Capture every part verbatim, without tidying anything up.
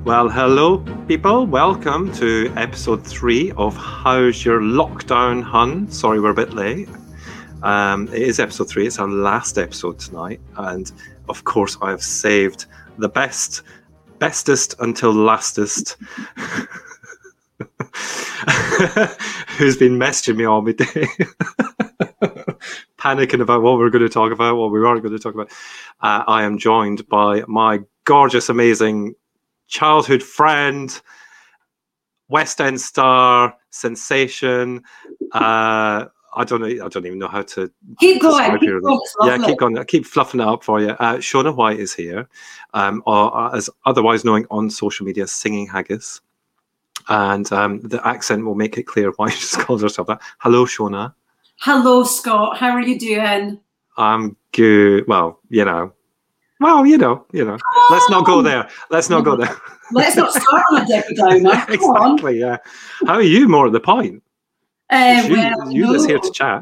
Well, hello, people. Welcome to episode three of How's Your Lockdown, Hun? Sorry, we're a bit late. Um, it is episode three. It's our last episode tonight. And, of course, I have saved the best, bestest until lastest, who's been messaging me all my day, panicking about what we're going to talk about, what we aren't going to talk about. Uh, I am joined by my gorgeous, amazing childhood friend, West End star, sensation. Uh, I don't know. I don't even know how to keep going. Keep going yeah, keep going. I keep fluffing it up for you. Uh, Shona White is here, um, or uh, as otherwise knowing on social media, Singing Haggis, and um, the accent will make it clear why she just calls herself that. Hello, Shona. Hello, Scott. How are you doing? I'm good. Well, you know. Well, you know, you know. Let's not go there. Let's not go there. Let's not start on a Debbie Downer. Exactly. Yeah. How are you? More at the point. Um, you well, you no. that's here to chat.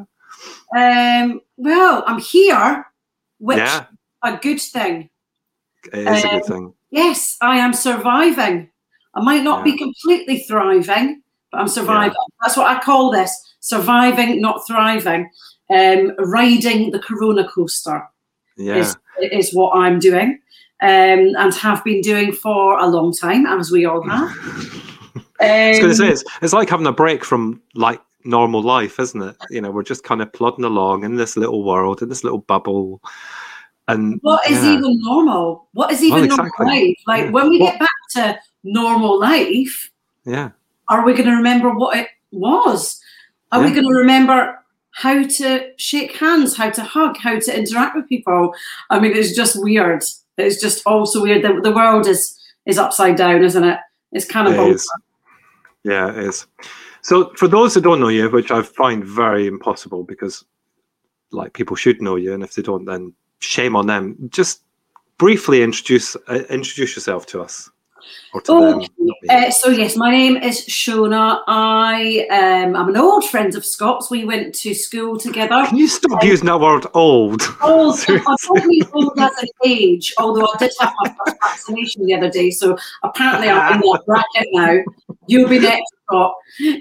Um, well, I'm here, which Yeah. a good thing. It is um, a good thing. Yes, I am surviving. I might not Yeah. be completely thriving, but I'm surviving. Yeah. That's what I call this: surviving, not thriving. Um, riding the Corona coaster. Yeah. Is, is what I'm doing, um, and have been doing for a long time, as we all have. um, I was going to say, it's, it's like having a break from like normal life, isn't it? You know, we're just kind of plodding along in this little world, in this little bubble. And what is yeah. even normal? What is even Well, exactly. normal life? Like Yeah. when we Well, get back to normal life, yeah. are we going to remember what it was? Are Yeah. we going to remember how to shake hands, how to hug, how to interact with people? I mean, it's just weird. It's just also weird. The, the world is is upside down, isn't it? It's kind of It bonkers. is. Yeah, it is. So for those who don't know you, which I find very impossible because like people should know you, and if they don't, then shame on them. Just briefly introduce uh, introduce yourself to us. Or to Oh, them, not me. uh, so yes, my name is Shona. I um, I'm an old friend of Scott's. We went to school together. Can you stop um, using that word old? Old, I don't mean old as an age, although I did have my first vaccination the other day, so apparently I'm in that bracket now. You'll be next, Scott.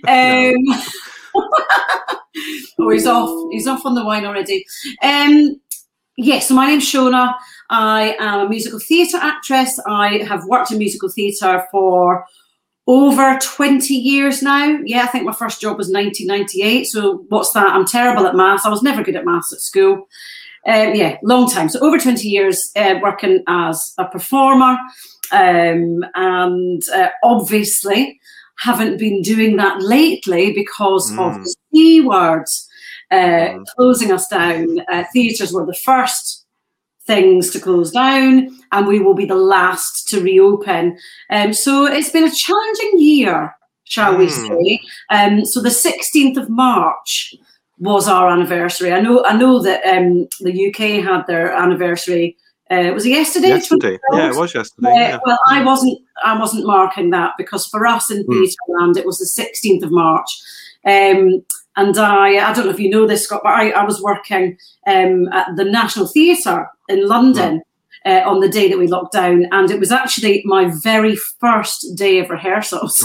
Um, oh, he's off. He's off on the wine already. Um, yes, so my name's Shona. I am a musical theatre actress. I have worked in musical theatre for over twenty years now. Yeah, I think my first job was nineteen ninety-eight. So what's that? I'm terrible at maths. I was never good at maths at school. Um, yeah, long time. So over twenty years uh, working as a performer. Um, and uh, obviously haven't been doing that lately because Mm. of the C words uh, Mm. closing us down. Uh, theatres were the first things to close down, and we will be the last to reopen. Um, so it's been a challenging year, shall we Mm. say. Um, so the sixteenth of March was our anniversary. I know I know that um, the U K had their anniversary. Uh, was it yesterday? Yesterday. Yeah, it was yesterday. Uh, Yeah. well, I wasn't I wasn't marking that because for us in Mm. Theatreland it was the sixteenth of March. Um, and I, I don't know if you know this, Scott, but I, I was working um, at the National Theatre in London uh, on the day that we locked down, and it was actually my very first day of rehearsals.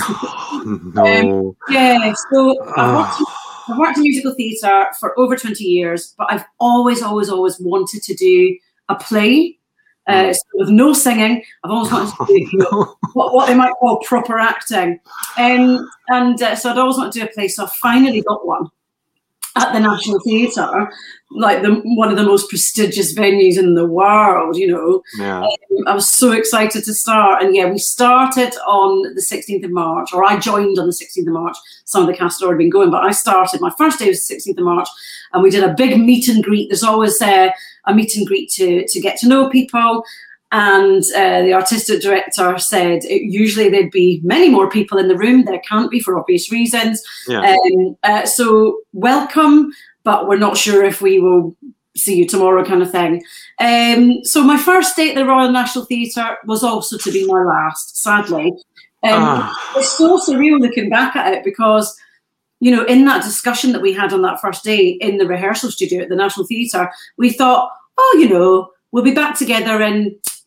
No. um, yeah, so I've worked, Oh. I've worked in musical theatre for over twenty years, but I've always, always, always wanted to do a play. Uh, so with no singing, I've always wanted to do you know, what, what they might call proper acting. Um, and uh, so I'd always wanted to do a play, so I finally got one at the National Theatre, like the, one of the most prestigious venues in the world, you know. Yeah. Um, I was so excited to start. And yeah, we started on the sixteenth of March, or I joined on the sixteenth of March. Some of the cast had already been going, but I started. My first day was the sixteenth of March, and we did a big meet and greet. There's always uh, a meet and greet to, to get to know people. And uh, the artistic director said it, usually there'd be many more people in the room. There can't be for obvious reasons. Yeah. Um, uh, so welcome, but we're not sure if we will see you tomorrow kind of thing. Um, so my first day at the Royal National Theatre was also to be my last, sadly. Um, Ah. It's so surreal looking back at it because, you know, in that discussion that we had on that first day in the rehearsal studio at the National Theatre, we thought, oh, you know, we'll be back together in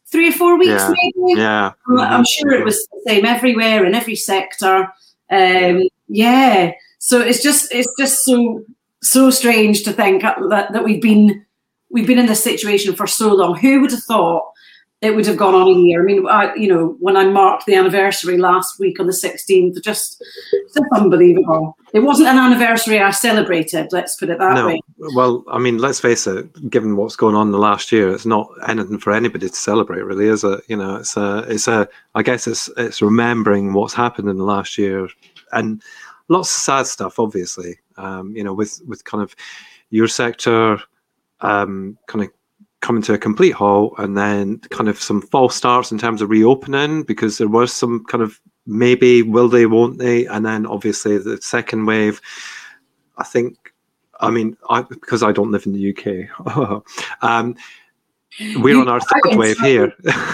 three or four weeks, yeah. maybe. Yeah, I'm, I'm sure it was the same everywhere in every sector. Um, yeah, so it's just it's just so so strange to think that that we've been we've been in this situation for so long. Who would have thought it would have gone on a year? I mean, I, you know, when I marked the anniversary last week on the sixteenth, just, just unbelievable. It wasn't an anniversary I celebrated, let's put it that no. way. Well, I mean, let's face it, given what's going on in the last year, it's not anything for anybody to celebrate, really, is it? You know, it's a, it's a, I guess it's, it's remembering what's happened in the last year, and lots of sad stuff, obviously, um, you know, with, with kind of your sector um, kind of coming to a complete halt, and then kind of some false starts in terms of reopening, because there was some kind of maybe will they, won't they, and then obviously the second wave. I think, I mean, I, because I don't live in the U K, um, we're on our third wave here.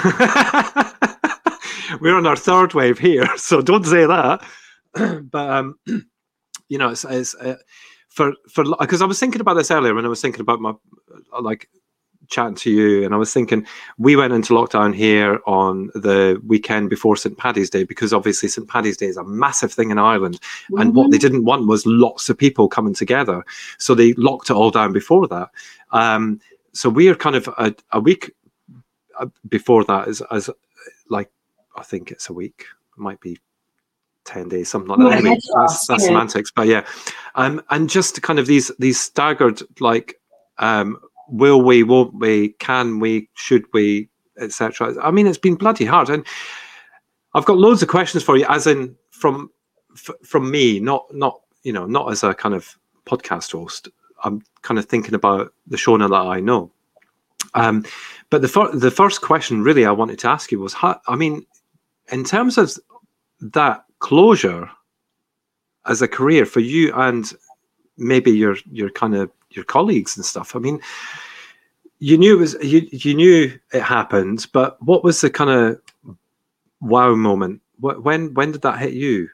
We're on our third wave here, so don't say that. But um, you know, it's, it's uh, for for because I was thinking about this earlier when I was thinking about my like. chatting to you, and I was thinking we went into lockdown here on the weekend before Saint Paddy's Day, because obviously Saint Paddy's Day is a massive thing in Ireland, mm-hmm. and what they didn't want was lots of people coming together, so they locked it all down before that. Um, so we are kind of a, a week before that, as, as like I think it's a week, it might be ten days, something like that. Yeah, anyway, that's, that's yeah. semantics, but yeah, um, and just kind of these these staggered like. Um, Will we, won't we, can we, should we, et cetera. I mean, it's been bloody hard. And I've got loads of questions for you, as in from f- from me, not, not you know, not as a kind of podcast host. I'm kind of thinking about the Shona that I know. Um, but the, fir- the first question really I wanted to ask you was, how, I mean, in terms of that closure as a career for you and maybe your your kind of your colleagues and stuff. I mean, you knew it was you you knew it happened, but what was the kind of wow moment? What, when when did that hit you?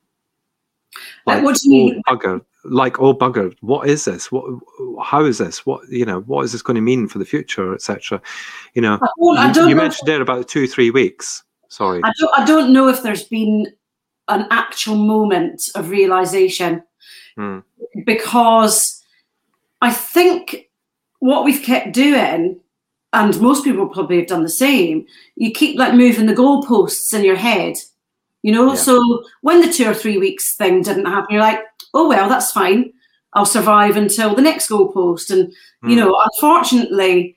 Like, what do you mean? Oh, bugger! Like, oh bugger! What is this? What? How is this? What you know? What is this going to mean for the future, et cetera? You know, I don't, I don't you, you mentioned there about two three weeks. Sorry, I don't I don't know if there's been an actual moment of realization. Hmm. Because I think what we've kept doing, and most people probably have done the same, you keep like moving the goalposts in your head, you know? Yeah. So when the two or three weeks thing didn't happen, you're like, oh, well, that's fine. I'll survive until the next goalpost. And, mm. you know, unfortunately,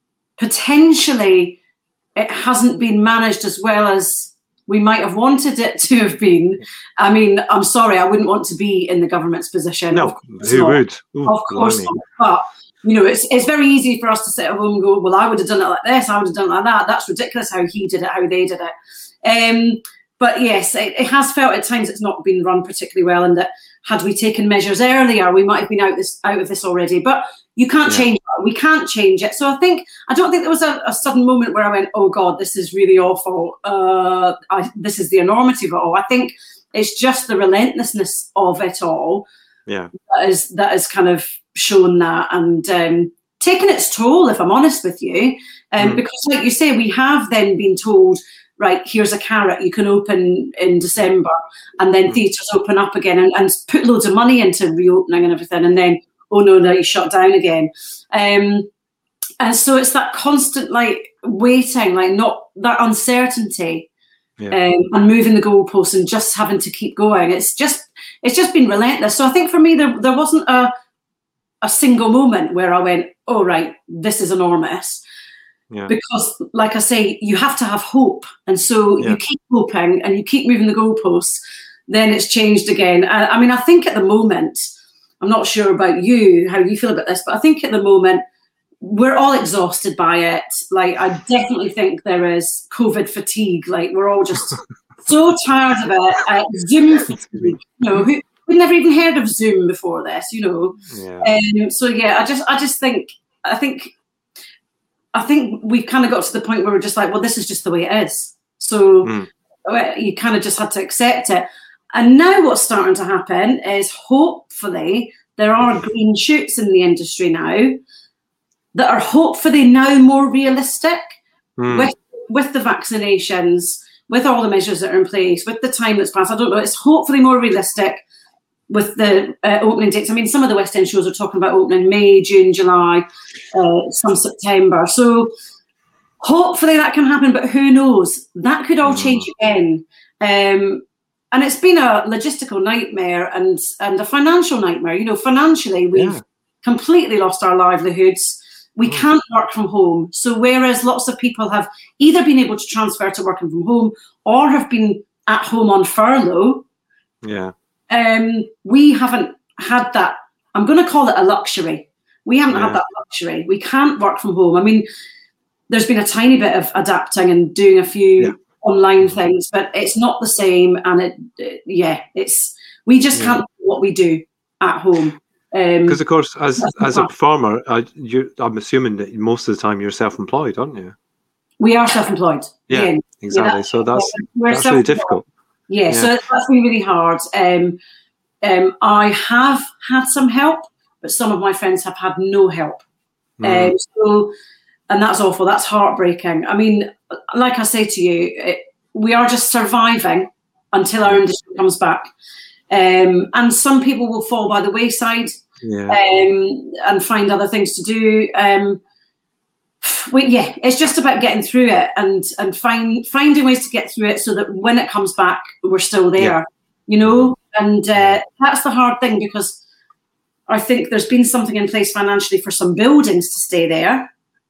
potentially it hasn't been managed as well as we might have wanted it to have been. I mean, I'm sorry, I wouldn't want to be in the government's position. No, who not. would? Ooh, of course not. But, you know, it's it's very easy for us to sit at home and go, well, I would have done it like this, I would have done it like that. That's ridiculous how he did it, how they did it. Um, but yes, it, it has felt at times it's not been run particularly well, and that had we taken measures earlier, we might have been out this out of this already. But you can't yeah. change that. We can't change it. So I think, I don't think there was a, a sudden moment where I went, oh God, this is really awful. Uh, I, this is the enormity of it all. I think it's just the relentlessness of it all yeah. that is, that has kind of shown that and um, taken its toll, if I'm honest with you. Um, mm. Because like you say, we have then been told, right, here's a carrot you can open in December, and then mm. theatres open up again and, and put loads of money into reopening and everything, and then oh no, no, you shut down again. Um, and so it's that constant like waiting, like not that uncertainty yeah. um, and moving the goalposts and just having to keep going. It's just it's just been relentless. So I think for me, there there wasn't a a single moment where I went, oh right, this is enormous. Yeah. Because like I say, you have to have hope. And so yeah. you keep hoping and you keep moving the goalposts, then it's changed again. I, I mean, I think at the moment, I'm not sure about you, how you feel about this, but I think at the moment we're all exhausted by it. Like, I definitely think there is COVID fatigue. Like, we're all just so tired of it. Uh, Zoom fatigue. You know, who, we'd never even heard of Zoom before this. You know. Yeah. Um, so yeah, I just, I just think, I think, I think we've kind of got to the point where we're just like, well, this is just the way it is. So mm. you kind of just had to accept it. And now what's starting to happen is hopefully there are green shoots in the industry now that are hopefully now more realistic mm. with with the vaccinations, with all the measures that are in place, with the time that's passed, I don't know, it's hopefully more realistic with the uh, opening dates. I mean, some of the West End shows are talking about opening May, June, July, uh, some September. So hopefully that can happen, but who knows? That could all mm. change again. Um, and it's been a logistical nightmare and, and a financial nightmare. You know, financially, we've yeah. completely lost our livelihoods. We mm. can't work from home. So whereas lots of people have either been able to transfer to working from home or have been at home on furlough, yeah, um, we haven't had that. I'm going to call it a luxury. We haven't yeah. had that luxury. We can't work from home. I mean, there's been a tiny bit of adapting and doing a few yeah. online things, but it's not the same. And it, it yeah, it's we just yeah. can't do what we do at home. Because um, of course, as as a performer, uh, you, I'm assuming that most of the time you're self-employed, aren't you? We are self-employed. Yeah, yeah. exactly. Yeah, so that's we're that's really difficult. Yeah, yeah, so that's been really hard. Um, um, I have had some help, but some of my friends have had no help. Mm. Um, so, and that's awful. That's heartbreaking. I mean, like I say to you, it, we are just surviving until our industry comes back. Um, and some people will fall by the wayside yeah. um, and find other things to do. Um, we, yeah, it's just about getting through it and and find finding ways to get through it so that when it comes back, we're still there, yeah. you know. And uh, that's the hard thing, because I think there's been something in place financially for some buildings to stay there,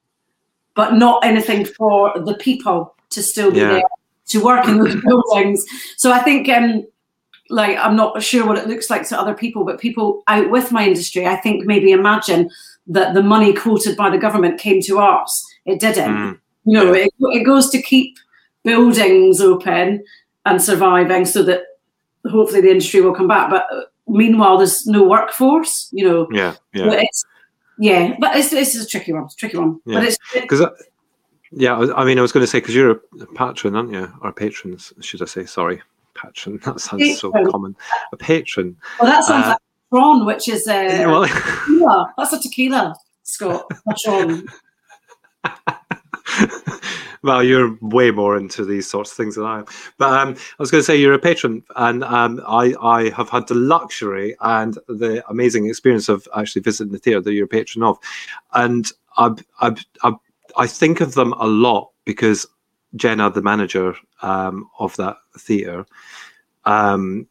but not anything for the people to still be yeah. there to work in those buildings. So I think. Um, Like, I'm not sure what it looks like to other people, but people out with my industry, I think maybe imagine that the money quoted by the government came to us. It didn't. Mm. You know, it, it goes to keep buildings open and surviving so that hopefully the industry will come back. But meanwhile, there's no workforce, you know. Yeah, yeah. But it's, yeah, but it's, it's a tricky one. It's a tricky one. Yeah. But it's... Because, yeah, I mean, I was going to say, because you're a patron, aren't you? Or patrons, should I say, sorry. Patron, that sounds patron. so common. A patron. Well, that sounds uh, like Patron, which is a uh, well, tequila. That's a tequila, Scott. Patron. Well, you're way more into these sorts of things than I am. But um, I was going to say you're a patron, and um, I, I have had the luxury and the amazing experience of actually visiting the theatre that you're a patron of, and I, I, I, I think of them a lot because Jenna, the manager um, of that theatre, um,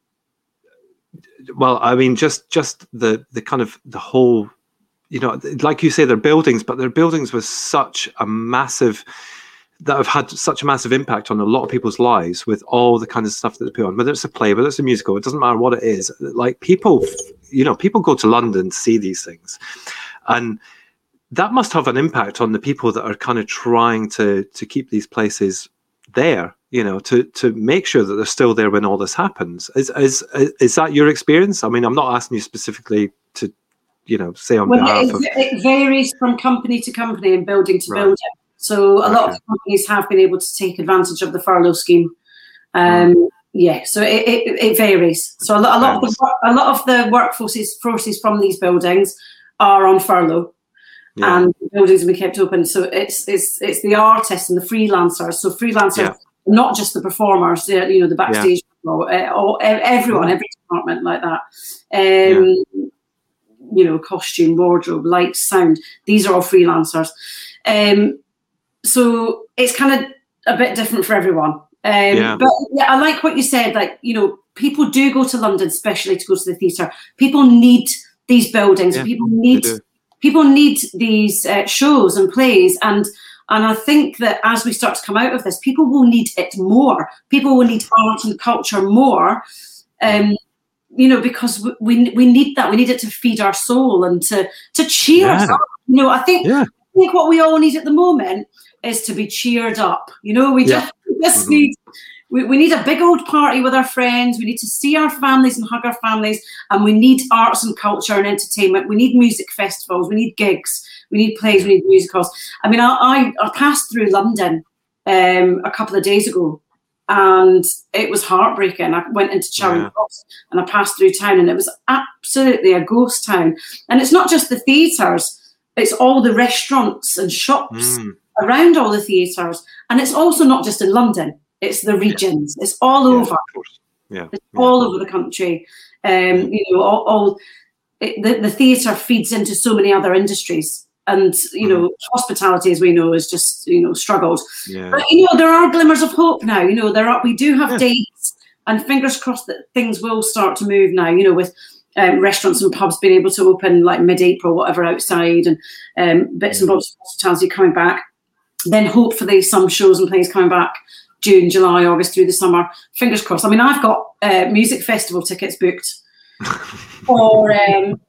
well, I mean, just just the the kind of the whole, you know, like you say, they're buildings, but they're buildings with such a massive, that have had such a massive impact on a lot of people's lives with all the kind of stuff that they put on, whether it's a play, whether it's a musical, it doesn't matter what it is. Like people, you know, people go to London to see these things, and that must have an impact on the people that are kind of trying to to keep these places there, you know, to to make sure that they're still there when all this happens. Is is is that your experience? I mean, I'm not asking you specifically to, you know, say on well, behalf it, of... it varies from company to company and building to right. building. So a okay. lot of companies have been able to take advantage of the furlough scheme. Um, mm. Yeah, so it, it, it varies. So a lot, a lot of the a lot of the workforces forces from these buildings are on furlough. Yeah. And the buildings have been kept open. So it's it's it's the artists and the freelancers. So freelancers, yeah. not just the performers, you know, the backstage, yeah. people, uh, everyone, yeah. every department like that. Um, yeah. You know, costume, wardrobe, lights, sound. These are all freelancers. Um, so it's kind of a bit different for everyone. Um, yeah. But yeah, I like what you said. Like, you know, people do go to London, especially to go to the theatre. People need these buildings. Yeah, people need. People need these uh, shows and plays, and and I think that as we start to come out of this, people will need it more. People will need art and culture more, um, you know, because we we need that. We need it to feed our soul and to to cheer yeah. us up. You know, I think yeah. I think what we all need at the moment is to be cheered up. You know, we yeah. just, we just mm-hmm. need. We, we need a big old party with our friends. We need to see our families and hug our families. And we need arts and culture and entertainment. We need music festivals. We need gigs. We need plays. We need musicals. I mean, I, I, I passed through London um, a couple of days ago, and it was heartbreaking. I went into Charing yeah. Cross and I passed through town, and it was absolutely a ghost town. And it's not just the theatres. It's all the restaurants and shops. Mm. around all the theatres. And it's also not just in London, it's the regions, it's all Yeah, over. of course. Yeah, It's yeah. all over the country. Um, you know, all, all it, the, the theatre feeds into so many other industries. And, you know, Mhm. hospitality, as we know, is just, you know, struggled. Yeah. But, you know, there are glimmers of hope now. You know, there are, we do have Yeah. dates, and fingers crossed that things will start to move now, you know, with um, restaurants and pubs being able to open like mid-April, whatever, outside, and um, bits and Yeah. bobs of hospitality coming back. Then hopefully some shows and plays coming back June, July, August, through the summer. Fingers crossed. I mean, I've got uh, music festival tickets booked for, um,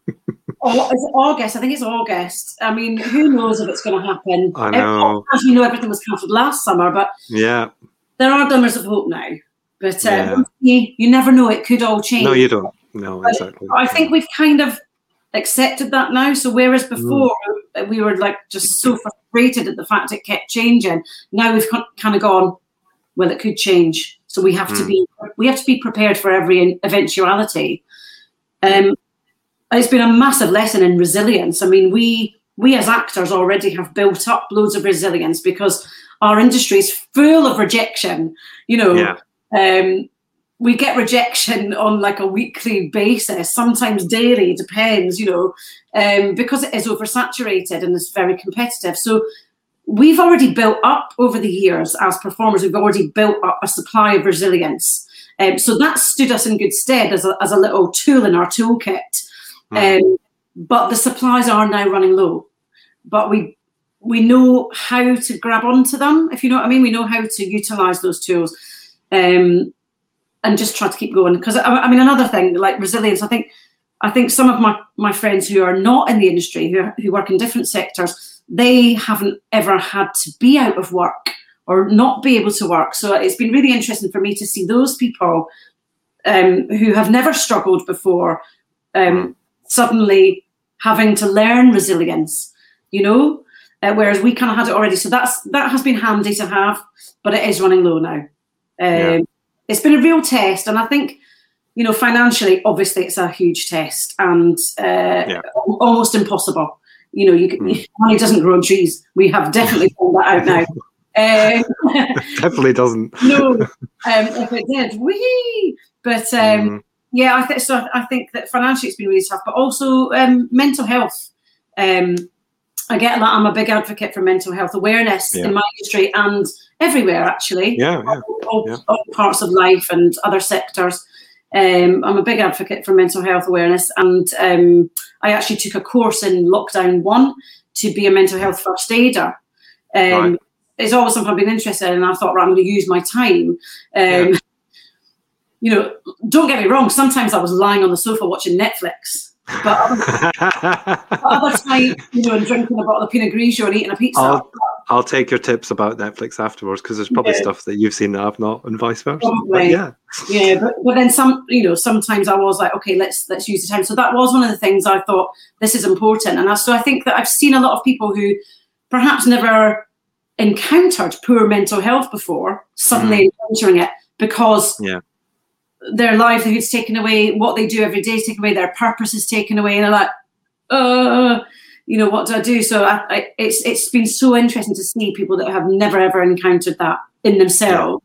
or is it August? I think it's August. I mean, who knows if it's going to happen? I know. As you know, everything was cancelled last summer, but Yeah. there are glimmers of hope now. But uh, Yeah. you, you never know; it could all change. No, you don't. No, But exactly. I think we've kind of accepted that now. So whereas before Mm. we were like just so frustrated at the fact it kept changing, now we've kind of gone, well, it could change. So we have to Mm. be we have to be prepared for every eventuality. Um, it's been a massive lesson in resilience. I mean, we we as actors already have built up loads of resilience because our industry is full of rejection. You know, Yeah. um, we get rejection on like a weekly basis, sometimes daily, depends. You know, um, because it is oversaturated and it's very competitive. So we've already built up over the years as performers. We've already built up a supply of resilience. Um, so that stood us in good stead as a, as a little tool in our toolkit. Mm. Um, but the supplies are now running low. But we we know how to grab onto them, if you know what I mean. We know how to utilise those tools um, and just try to keep going. Because I, I mean, another thing like resilience, I think I think some of my, my friends who are not in the industry, who, who work in different sectors, they haven't ever had to be out of work or not be able to work. So it's been really interesting for me to see those people um, who have never struggled before um, Mm. suddenly having to learn resilience, you know, uh, whereas we kind of had it already. So that's that has been handy to have, but it is running low now. Um, Yeah. It's been a real test, and I think, you know, financially, obviously, it's a huge test and uh, Yeah. almost impossible. You know, you can, Mm. money doesn't grow on trees. We have definitely found that out now. Um, Definitely doesn't. no, um, if it did, wee. But um, Mm. yeah, I think so. I think that financially it's been really tough, but also um, mental health. Um, I get that. I'm a big advocate for mental health awareness Yeah. in my industry and everywhere, actually. Yeah, yeah. All, yeah. all parts of life and other sectors. Um, I'm a big advocate for mental health awareness, and um, I actually took a course in lockdown one to be a mental health first aider. Um, Right. It's always something I've been interested in, and I thought, right, I'm going to use my time. Um, Yeah. You know, don't get me wrong. Sometimes I was lying on the sofa watching Netflix, but other, but other time, you know, and drinking a bottle of Pinot Grigio and eating a pizza. I'll, I'll take your tips about Netflix afterwards because there's probably Yeah. stuff that you've seen that I've not, and vice versa. But Probably. yeah. Yeah, but, but then some, you know, sometimes I was like, okay, let's let's use the time. So that was one of the things I thought, this is important. And I, so I think that I've seen a lot of people who perhaps never encountered poor mental health before, suddenly encountering it because Yeah. their livelihood's taken away, what they do every day is taken away, their purpose is taken away, and they're like, uh, you know, what do I do? So I, I, it's it's been so interesting to see people that have never ever encountered that in themselves.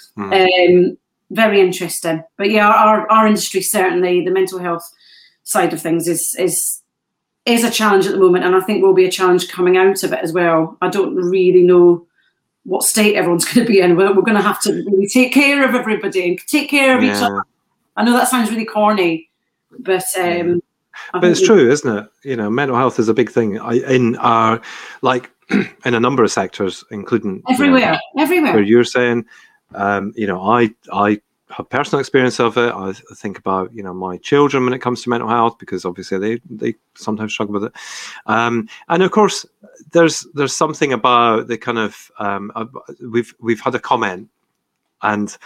Mm. Um, very interesting. But yeah, our our industry, certainly the mental health side of things is is is a challenge at the moment, and I think will be a challenge coming out of it as well. I don't really know what state everyone's going to be in. We're, we're going to have to really take care of everybody and take care of each Yeah. other. I know that sounds really corny, but um, I But think it's we- true, isn't it? You know, mental health is a big thing I, in our, like, in a number of sectors, including you know, everywhere, everywhere. where you're saying, um, you know, I I have personal experience of it. I think about, you know, my children when it comes to mental health, because obviously they, they sometimes struggle with it. Um, and of course, there's there's something about the kind of um, uh, we've we've had a comment, and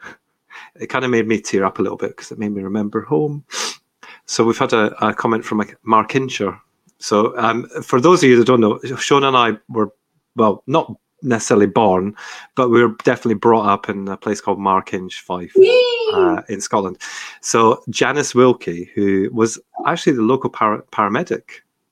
it kind of made me tear up a little bit because it made me remember home. So we've had a, a comment from Mark Hinshaw. So um, for those of you that don't know, Shona and I were, well, not necessarily born, but we were definitely brought up in a place called Markinch, Fife, uh, in Scotland. So Janice Wilkie, who was actually the local para- paramedic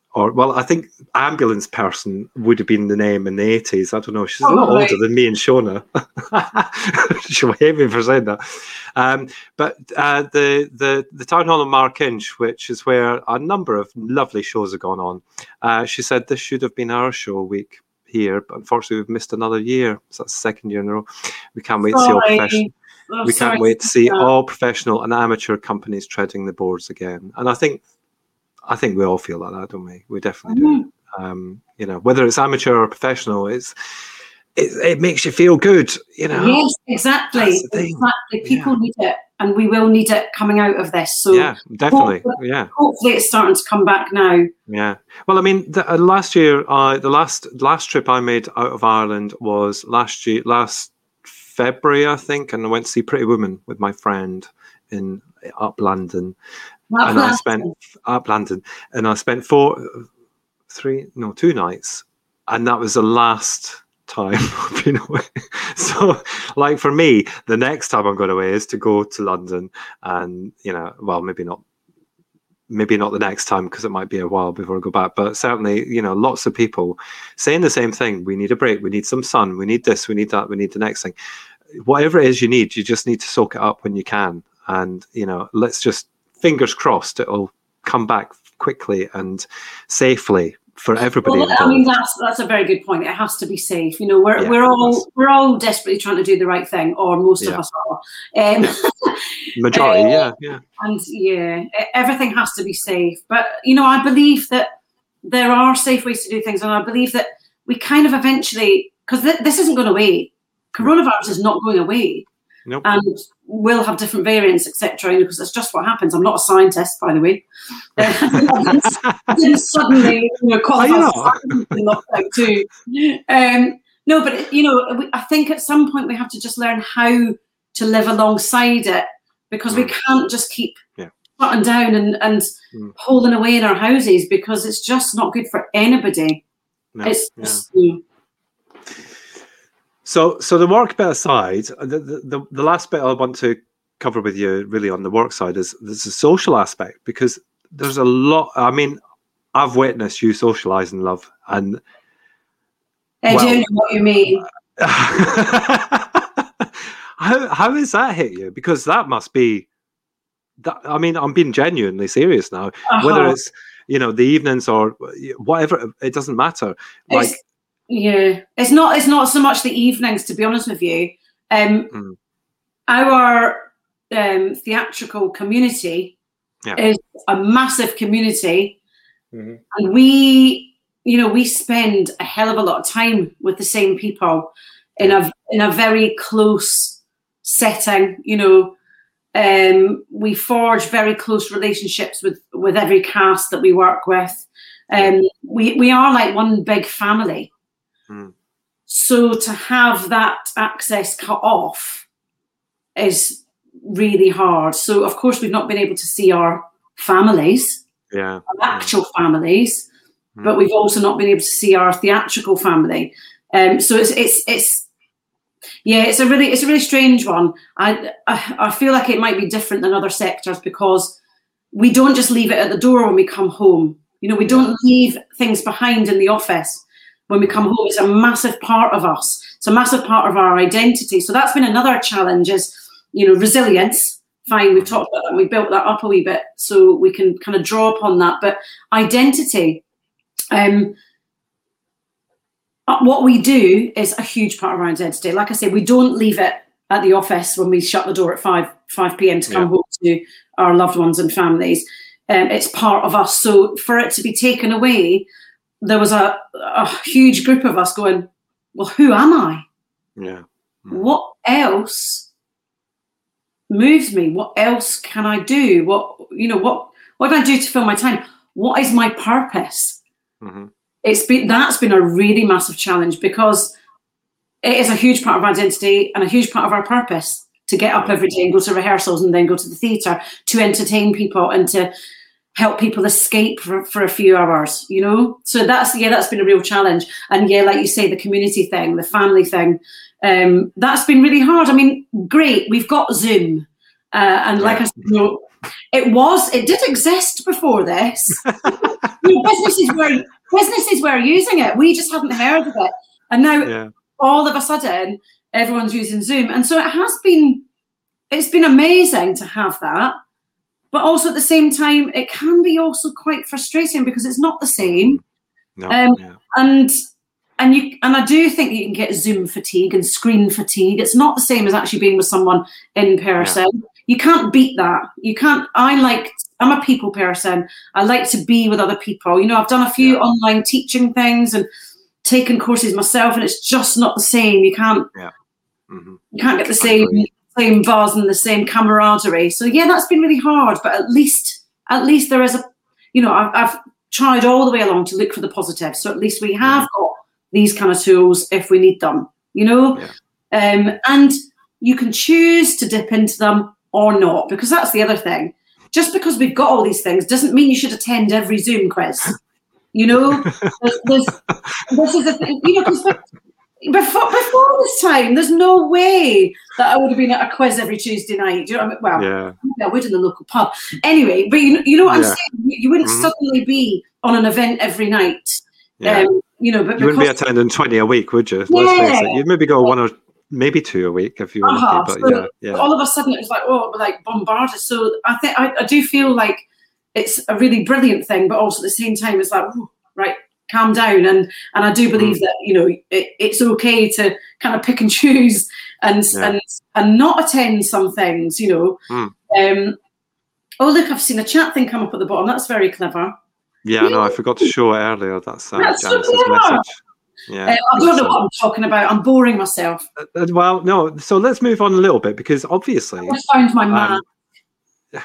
or well, I think ambulance person would have been the name in the eighties. I don't know. She's a lot Probably. older than me and Shona. She'll hate me for saying that. Um, but uh, the the the town hall in Markinch, which is where a number of lovely shows have gone on, uh, she said this should have been our show week here, but unfortunately we've missed another year. So that's the second year in a row. We can't wait Sorry. to see all professional. Oh, we sorry can't wait to see that. all professional and amateur companies treading the boards again. And I think, I think we all feel like that, don't we? We definitely Mm-hmm. do. Um, you know, whether it's amateur or professional, it's it, it makes you feel good. You know. Yes, exactly. That's the thing. Exactly. People Yeah. need it, and we will need it coming out of this. So Yeah, definitely. hopefully, Yeah. hopefully it's starting to come back now. Yeah. Well, I mean, the, uh, last year, uh, the last last trip I made out of Ireland was last year, last February, I think, and I went to see Pretty Woman with my friend in up London, Up and I London. spent up London, and I spent four, three, no, two nights, and that was the last time I've been away. So, like for me, the next time I'm going away is to go to London, and you know, well, maybe not. Maybe not the next time because it might be a while before I go back, but certainly, you know, lots of people saying the same thing. We need a break. We need some sun. We need this. We need that. We need the next thing. Whatever it is you need, you just need to soak it up when you can. And, you know, let's just, fingers crossed, it'll come back quickly and safely for everybody Well, involved. I mean, that's that's a very good point. It has to be safe. You know, we're Yeah, we're all that's- we're all desperately trying to do the right thing, or most Yeah. of us are. Um, Majority, uh, yeah, yeah. And yeah, e- everything has to be safe. But you know, I believe that there are safe ways to do things, and I believe that we kind of eventually, because th- this isn't going away. Coronavirus is not going away, Nope. and we'll have different variants, et cetera. You know, because that's just what happens. I'm not a scientist, by the way. Uh, I didn't, I didn't suddenly, you know, call Are you myself not? in lockdown too. Um, no, but you know, we, I think at some point we have to just learn how to live alongside it, because we Mm. can't just keep Yeah. shutting down and, and Mm. holding away in our houses, because it's just not good for anybody. No, It's yeah. just, you know, So, so the work bit aside, the, the the last bit I want to cover with you, really, on the work side, is there's a social aspect, because there's a lot. I mean, I've witnessed you socialising, love, and I Well- do know what you mean. how how has that hit you? Because that must be that. I mean, I'm being genuinely serious now. Whether Uh-huh. it's, you know, the evenings or whatever, it doesn't matter. Like, It's- yeah, it's not. It's not so much the evenings, to be honest with you. Um, Mm. Our um, theatrical community Yeah. is a massive community, Mhm. and we, you know, we spend a hell of a lot of time with the same people in a in a very close setting. You know, um, we forge very close relationships with with every cast that we work with. Um, we we are like one big family. Mm. So to have that access cut off is really hard. So of course we've not been able to see our families, yeah, our actual families, Mm. but we've also not been able to see our theatrical family. Um, so it's it's it's yeah, it's a really it's a really strange one. I, I I feel like it might be different than other sectors, because we don't just leave it at the door when we come home. You know, we don't leave things behind in the office when we come home. It's a massive part of us. It's a massive part of our identity. So that's been another challenge, is, you know, resilience. Fine, we've talked about that and we built that up a wee bit so we can kind of draw upon that. But identity, um, what we do is a huge part of our identity. Like I say, we don't leave it at the office when we shut the door at five p.m. to come Yeah. home to our loved ones and families. Um, it's part of us. So for it to be taken away, there was a, a huge group of us going, well, who am I? yeah. Mm. What else moves me? What else can I do? What, you know, what, what can I do to fill my time? What is my purpose? Mhm. It's been, that's been a really massive challenge, because it is a huge part of our identity and a huge part of our purpose to get up every day and go to rehearsals and then go to the theatre, to entertain people and to help people escape for, for a few hours, you know? So that's, yeah, that's been a real challenge. And yeah, like you say, the community thing, the family thing, um, that's been really hard. I mean, great, we've got Zoom. Uh, and like Yeah. I said, you know, It was. It did exist before this. You know, businesses were businesses were using it. We just hadn't heard of it, and now Yeah. all of a sudden everyone's using Zoom, and so it has been. It's been amazing to have that, but also at the same time, it can be also quite frustrating because it's not the same. No, um, yeah. And and you and I do think you can get Zoom fatigue and screen fatigue. It's not the same as actually being with someone in person. Yeah. You can't beat that. You can't. I like. I'm a people person. I like to be with other people. You know, I've done a few yeah. online teaching things and taken courses myself, and it's just not the same. You can't. Yeah. Mm-hmm. You can't get the same same buzz and the same camaraderie. So yeah, that's been really hard. But at least, at least there is a. You know, I've, I've tried all the way along to look for the positive. So at least we have yeah. got these kind of tools if we need them. You know, yeah. um, and you can choose to dip into them or not, because that's the other thing. Just because we've got all these things doesn't mean you should attend every Zoom quiz. You know, there's, there's, this is a thing. You know, because before before this time, there's no way that I would have been at a quiz every Tuesday night. Do you know what I mean? Well, yeah. I would in the local pub anyway. But you know, you know what yeah. I'm saying. You wouldn't mm-hmm. suddenly be on an event every night. Yeah. Um, you know, but you wouldn't be attending twenty a week, would you? Yeah. Let's face it. You'd maybe go one or. Maybe two a week if you were uh-huh. lucky, but so, yeah, yeah. All of a sudden, it was like, oh, we're like bombarded. So I think I, I do feel like it's a really brilliant thing, but also at the same time, it's like, oh, right, calm down. And and I do believe mm. that you know it, it's okay to kind of pick and choose and yeah. and and not attend some things. You know. Mm. Um, oh look, I've seen a chat thing come up at the bottom. That's very clever. Yeah, yeah. no, I forgot to show it earlier. That's, uh, That's Janice's so message. Yeah, uh, I don't know what I'm talking about. I'm boring myself. Uh, well, no. So let's move on a little bit because obviously, I found my man. Um,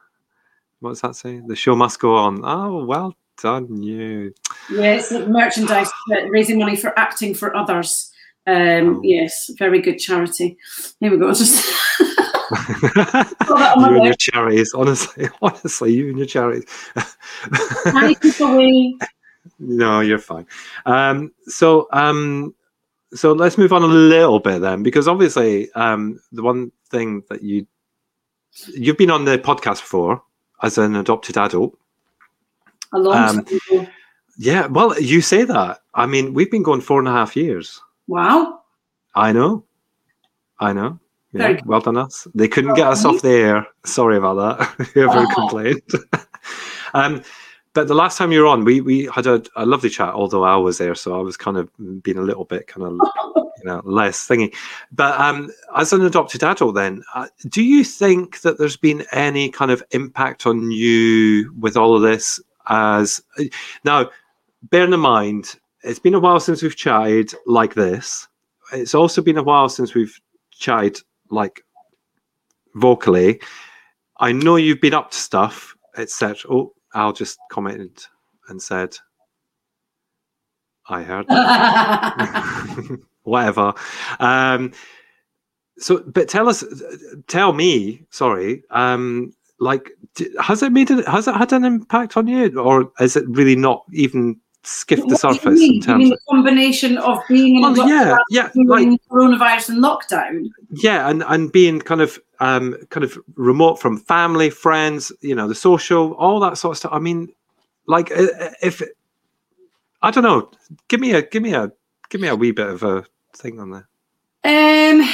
what does that say? The show must go on. Oh, well done, you. Yes, merchandise, raising money for acting for others. Um, oh. Yes, very good charity. Here we go. Just you and your charities, honestly, honestly, you and your charities. away. No, you're fine. Um, so, um, so let's move on a little bit then, because obviously, um, the one thing that you you've been on the podcast before as an adopted adult. A long um, time ago. Yeah, well, you say that. I mean, we've been going four and a half years. Wow. I know. I know. Yeah, well done us. They couldn't get us off the air. Sorry about that. Whoever oh. complained. um, but the last time you were on, we we had a, a lovely chat. Although I was there, so I was kind of being a little bit kind of you know less thingy. But um, as an adopted adult, then, uh, do you think that there's been any kind of impact on you with all of this? As now, bearing in mind, it's been a while since we've chatted like this. It's also been a while since we've chatted like vocally. I know you've been up to stuff, et cetera. Oh, Al just commented and said, I heard that. Whatever. Um, so, but tell us, tell me, sorry, um, like, has it made it, has it had an impact on you, or is it really not even skipped the what surface? You mean? In terms you mean of the combination of being in well, a yeah, yeah, like coronavirus and lockdown? Yeah, and, and being kind of um kind of remote from family, friends, you know, the social, all that sort of stuff. I mean, like if I don't know, give me a give me a give me a wee bit of a thing on there. Um.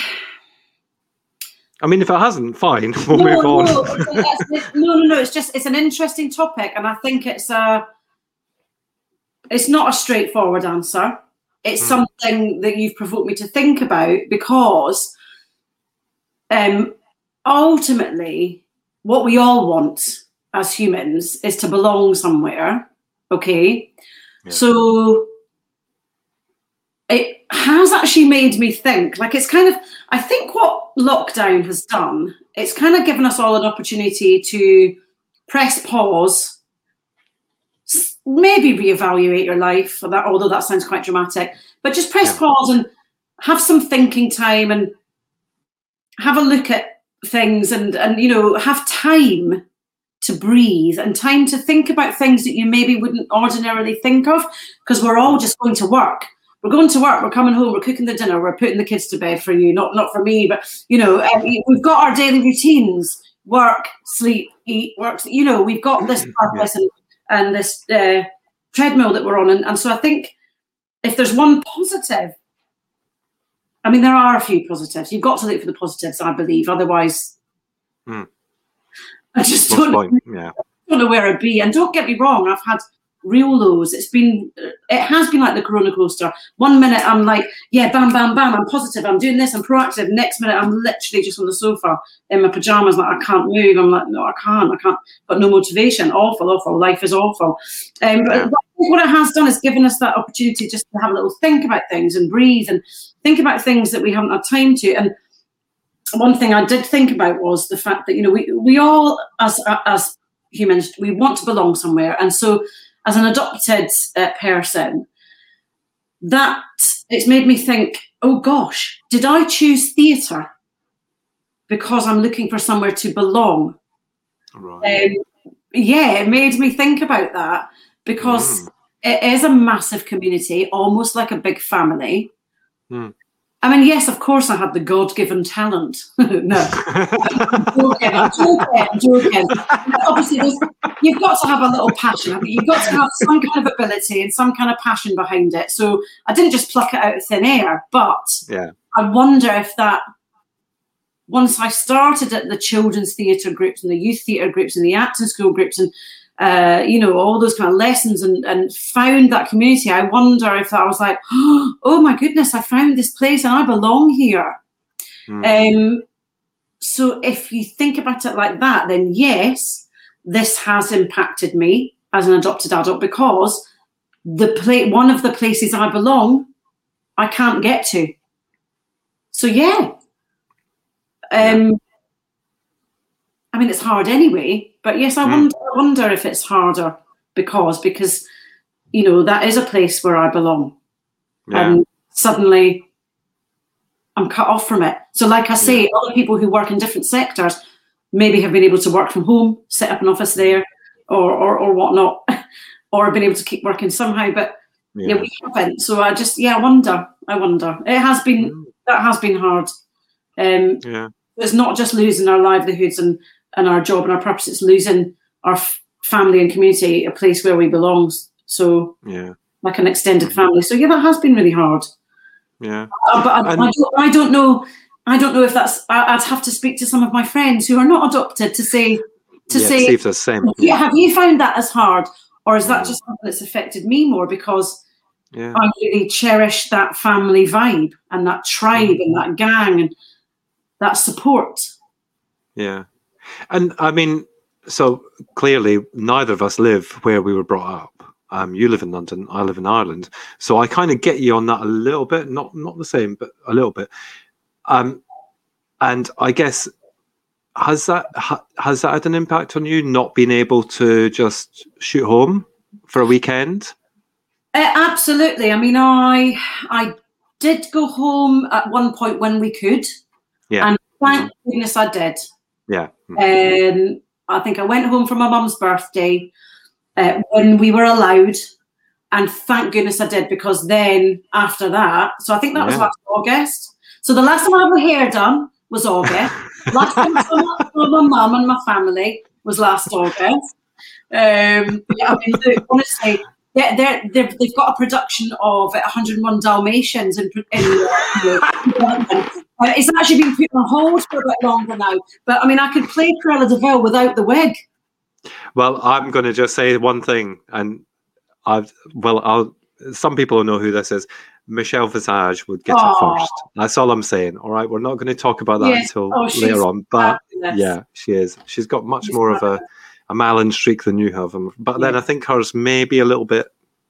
I mean, if it hasn't, fine, we'll no, move on. No, it's, it's, no, no, no. It's just it's an interesting topic, and I think it's a. It's not a straightforward answer. It's mm. something that you've provoked me to think about because, um, ultimately, what we all want as humans is to belong somewhere. Okay, yeah. So it has actually made me think. Like it's kind of. I think what lockdown has done, it's kind of given us all an opportunity to press pause, maybe reevaluate your life, for that, although that sounds quite dramatic, but just press yeah. pause and have some thinking time and have a look at things and, and, you know, have time to breathe and time to think about things that you maybe wouldn't ordinarily think of because we're all just going to work. We're going to work, we're coming home, we're cooking the dinner, we're putting the kids to bed for you, not not for me, but, you know, um, we've got our daily routines, work, sleep, eat, work. You know, we've got this purpose Yeah. and, and this uh, treadmill that we're on. And, and so I think if there's one positive, I mean, there are a few positives. You've got to look for the positives, I believe. Otherwise, mm. I just Most don't, point. Yeah. don't know where I'd be. And don't get me wrong, I've had real lows. It's been, it has been like the Corona coaster. One minute I'm like, yeah, bam, bam, bam, I'm positive, I'm doing this, I'm proactive. Next minute I'm literally just on the sofa in my pajamas, like I can't move. I'm like, no, I can't, I can't. Got no motivation. Awful, awful. Life is awful. Um, Yeah. but what it has done is given us that opportunity just to have a little think about things and breathe and think about things that we haven't had time to. And one thing I did think about was the fact that, you know, we we all as as humans, we want to belong somewhere, and so as an adopted uh, person, that it's made me think, oh gosh, did I choose theatre because I'm looking for somewhere to belong? Right. Um, yeah, it made me think about that because Mm. it is a massive community, almost like a big family. Mm. I mean, yes, of course, I had the God-given talent. No, I'm joking, I'm joking, I'm joking. Obviously, there's, you've got to have a little passion. I mean, you've got to have some kind of ability and some kind of passion behind it. So I didn't just pluck it out of thin air, but Yeah. I wonder if that, once I started at the children's theatre groups and the youth theatre groups and the acting school groups and Uh, you know, all those kind of lessons and, and found that community, I wonder if I was like, oh my goodness, I found this place and I belong here. Mm. Um, so if you think about it like that, then yes, this has impacted me as an adopted adult because the pla- one of the places I belong, I can't get to. So yeah. Um, Yeah. I mean, it's hard anyway, but yes, I Mm. wonder, I wonder if it's harder because, because, you know, that is a place where I belong. Yeah. And suddenly I'm cut off from it. So like I say, Yeah. other people who work in different sectors maybe have been able to work from home, set up an office there or, or, or whatnot, or have been able to keep working somehow, but yeah. yeah, we haven't. So I just, yeah, I wonder, I wonder. It has been, Mm. that has been hard. Um, Yeah. It's not just losing our livelihoods and, and our job and our purpose, it's losing our f- family and community, a place where we belong. So, Yeah. like an extended family. So, yeah, that has been really hard. Yeah. Uh, but I, And- I, don't, I don't know. I don't know if that's. I, I'd have to speak to some of my friends who are not adopted to say, to yeah, say, see if the same. yeah, have you found that as hard, or is that Mm. just something that's affected me more because Yeah. I really cherish that family vibe and that tribe Mm. and that gang and that support. Yeah. And I mean, so clearly neither of us live where we were brought up. Um, you live in London, I live in Ireland. So I kind of get you on that a little bit, not not the same, but a little bit. Um, and I guess, has that ha, has that had an impact on you, not being able to just shoot home for a weekend? Uh, absolutely. I mean, I I did go home at one point when we could. Yeah. And thank Mm-hmm. goodness I did. Yeah. Um, I think I went home for my mum's birthday uh, when we were allowed, and thank goodness I did because then after that, so I think that was Yeah. last August. So the last time I had my hair done was August. Last time I saw my mum and my family was last August. Um, yeah, I mean, look, honestly, they're, they're, they're, they've got a production of one hundred and one Dalmatians in, in uh, Uh, it's actually been put on hold for a bit longer now. But, I mean, I could play Cruella de Vil without the wig. Well, I'm going to just say one thing, and I've well, I'll. Some people know who this is. Michelle Visage would get Aww. it first. That's all I'm saying. All right, we're not going to talk about that Yeah. until Oh, she's later on. But fabulous. yeah, she is. She's got much She's more of a, a Malin streak than you have. But then Yeah. I think hers may be a little bit.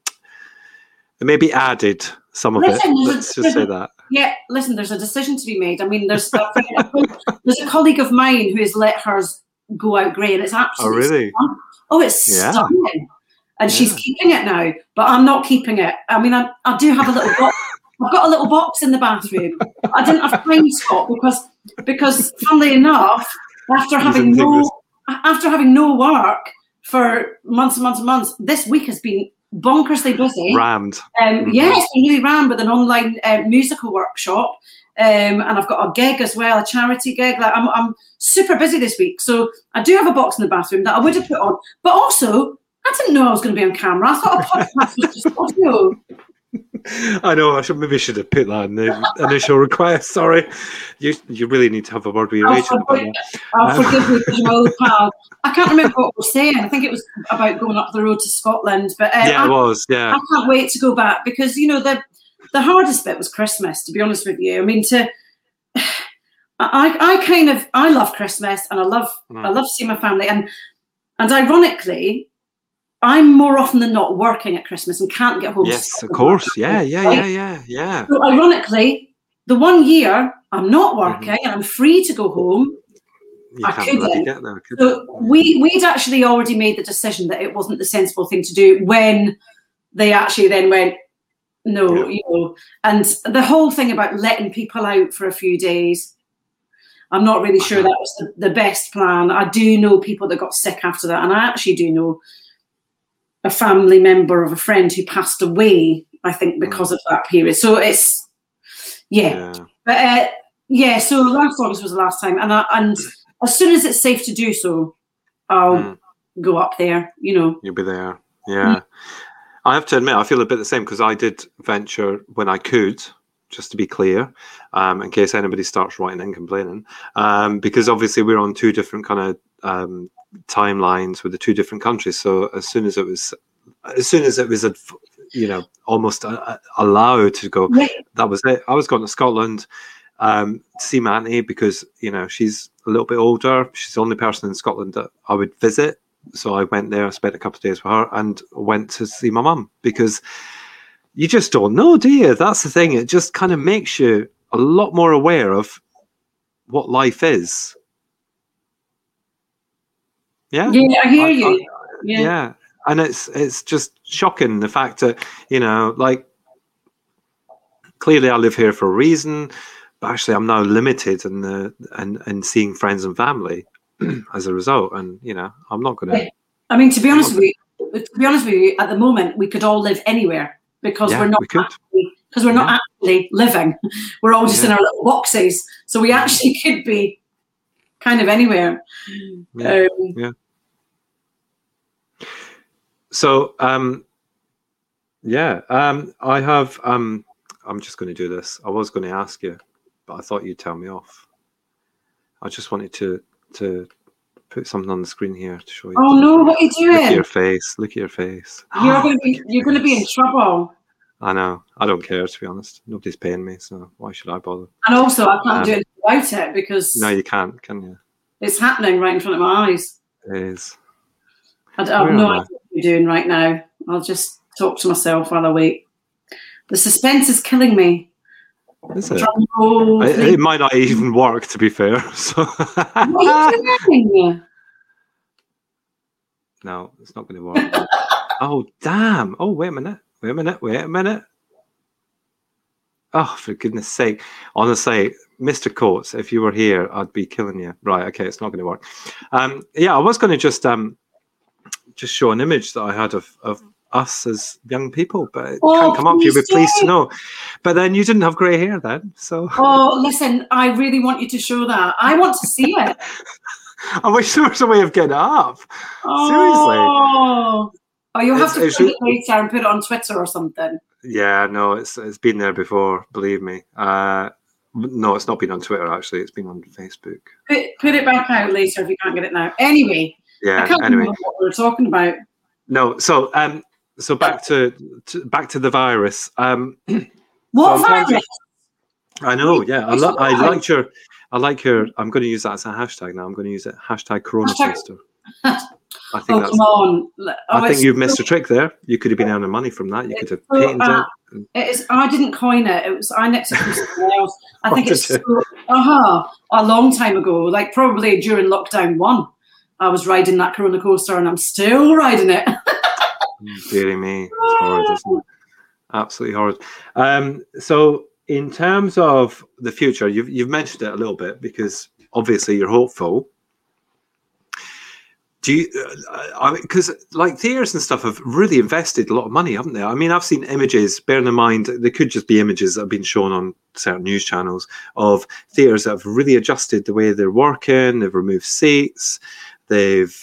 It may be added some of Listen, it. there's a- Let's just say that. Yeah, listen, there's a decision to be made. I mean, there's a, there's a colleague of mine who has let hers go out grey, and it's Oh, absolutely really? stunning. Oh, it's Yeah. stunning. And she's Yeah. keeping it now, but I'm not keeping it. I mean, I, I do have a little box. I've got a little box in the bathroom. I didn't have time, Scott, because because funnily enough, after having didn't think no this- after having no work for months and months and months, this week has been bonkersly busy. Rammed. Um, Mhm. Yeah, it's been really rammed with an online uh, musical workshop, Um, and I've got a gig as well, a charity gig. Like I'm, I'm super busy this week. So I do have a box in the bathroom that I would have put on. But also, I didn't know I was going to be on camera. I thought a podcast was just audio. I know. I should maybe should have put that in the initial request. Sorry, you you really need to have a word with your I'll agent forgive, about that. I'll Um, forgive you because you're my old pal. I can't remember what we were saying. I think it was about going up the road to Scotland. But uh, yeah, I, it was. Yeah, I can't wait to go back because, you know, the the hardest bit was Christmas, to be honest with you. I mean, to I I kind of I love Christmas and I love Mm. I love seeing my family and and ironically, I'm more often than not working at Christmas and can't get home. yes, of course. Yeah, yeah, Right? yeah, yeah, yeah. So ironically, the one year I'm not working Mm-hmm. and I'm free to go home. You I can't bloody couldn't. get there. Could So you? we we'd actually already made the decision that it wasn't the sensible thing to do when they actually then went, no, Yeah. you know, and the whole thing about letting people out for a few days, I'm not really sure that was the, the best plan. I do know people that got sick after that, and I actually do know a family member of a friend who passed away, I think, because of that period. So it's, yeah. Yeah. But uh, yeah, so last August was the last time, and I, and as soon as it's safe to do so, I'll Mm. go up there. You know, You'll be there. Yeah. I have to admit, I feel a bit the same because I did venture when I could, just to be clear, um, in case anybody starts writing and complaining, um, because obviously we're on two different kind of um, timelines with the two different countries. So as soon as it was, as soon as it was, you know, almost uh, allowed to go, yeah. that was it. I was going to Scotland um, to see my auntie because, you know, she's a little bit older. She's the only person in Scotland that I would visit. So I went there, spent a couple of days with her and went to see my mum because you just don't know, do you? That's the thing. It just kind of makes you a lot more aware of what life is. Yeah? Yeah, I hear I- you. I- yeah. yeah. And it's it's just shocking the fact that, you know, like, clearly I live here for a reason, but actually I'm now limited in the and and seeing friends and family as a result. And, you know, I'm not going to. Yeah. I mean, to be honest with you, to be honest with you, at the moment we could all live anywhere because Yeah, we're not we could. actually, because we're not Yeah. actually living. We're all just in Yeah. our little boxes, so we actually could be kind of anywhere. Yeah. Um, Yeah. So, um, yeah, um, I have. Um, I'm just going to do this. I was going to ask you, but I thought you'd tell me off. I just wanted to to put something on the screen here to show you. oh no, what are you Look at doing? your face. Look at your face. You're going to be Look at you're your going to be in face. trouble. I know. I don't care, to be honest. Nobody's paying me, so why should I bother? And also, I can't Um, do anything about it because No, you can't, can you? it's happening right in front of my eyes. It is. I, d- I have Where no am I? idea what you're doing right now. I'll just talk to myself while I wait. The suspense is killing me. Is it? Drum roll, It, please. it might not even work, to be fair. So What are you doing? no, it's not going to work. Oh, damn. Oh, wait a minute. Wait a minute. Wait a minute. Oh, for goodness sake. Honestly, Mister Coates, if you were here, I'd be killing you. Right. Okay. It's not going to work. Um, yeah, I was going to just um, just show an image that I had of, of us as young people, but it Oh, can't come up. You'll be please pleased to do. know. But then you didn't have grey hair then. So Oh, listen, I really want you to show that. I want to see it. I wish there was a way of getting it up. Oh, oh you'll have It's- to it's print re- it later and put it on Twitter or something. Yeah, no, it's it's been there before, believe me. Uh, no, it's not been on Twitter, actually. It's been on Facebook. Put, put it back out later if you can't get it now. Anyway, I Yeah, can't anyway. remember what we were talking about. No, so um, so back to, to back to the virus. Um, What So in terms virus? I know, yeah. I, Which lo- I one? liked your, I like your. I'm going to use that as a hashtag now. I'm going to use it hashtag Corona Hashtag- Tester. I think Oh, that's. come on. Oh, I think it's you've so- missed a trick there. You could have been earning money from that. You could have so patented bad. it. It is. I didn't coin it. It was. I nicked it from someone else. I Oh, think did it's you? so, uh-huh, a long time ago. Like probably during lockdown one, I was riding that Corona coaster, and I'm still riding it. Deary me, it's horrid, isn't it? Absolutely horrid. Um, so, in terms of the future, you've you've mentioned it a little bit because obviously you're hopeful. Do you, uh, I mean, because like theatres and stuff have really invested a lot of money, haven't they? I mean, I've seen images, bearing in mind, they could just be images that have been shown on certain news channels of theatres that have really adjusted the way they're working. They've removed seats. They've